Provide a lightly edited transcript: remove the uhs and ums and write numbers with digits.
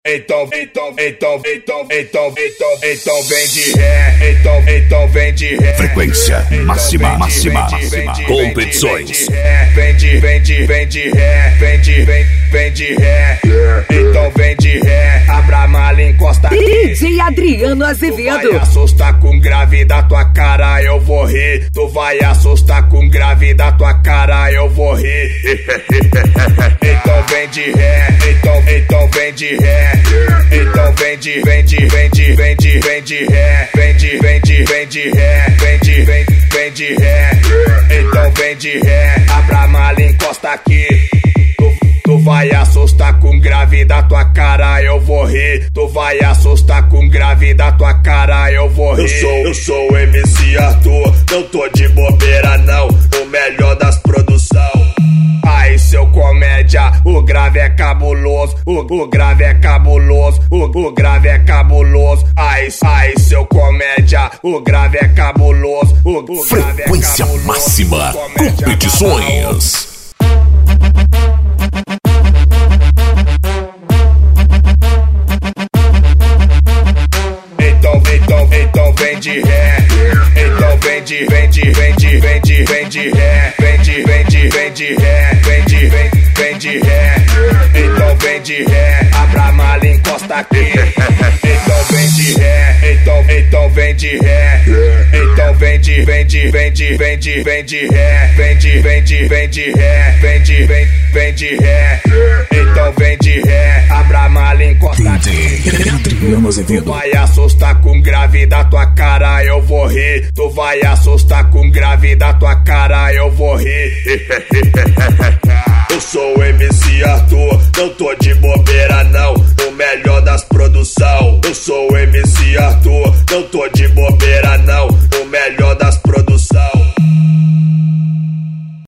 Então vem de ré, então vem de ré. Frequência máxima. Competições. Vem de ré. Então vem de ré. Abra a mala, encosta aqui. DJ Adriano Azevedo. Tu vai assustar com grave da tua cara, eu vou rir. Tu vai assustar com grave da tua cara, eu vou rir. Então vem de ré, então vem de ré. Então vem de ré, vem de ré, então vem de ré, abra a mala, encosta aqui. Tu vai assustar com grave da tua cara, eu vou rir. Tu vai assustar com grave da tua cara, eu vou rir. Eu sou o MC Arthur, não tô de bobeira não, o melhor das produção. Aí seu comédia, o grave é cabuloso, o grave é cabuloso, o grave é cabuloso. Aí seu comédia, o grave é cabuloso, o grave é cabuloso. Frequência máxima, competições. Então vem de ré, então vem de ré, então vem de ré, abra a mala, encosta aqui. Então vem de ré, então vem de ré, então vem de ré, então vem de ré, abra a mala, encosta aqui. Adriano Azevedo. Tu vai assustar com grave da tua cara, eu vou rir. Tu vai assustar com grave da tua cara, eu vou rir. Eu sou o MC Arthur, não tô de bobeira não, o melhor das produção. Eu sou o MC Arthur, não tô de bobeira não, o melhor das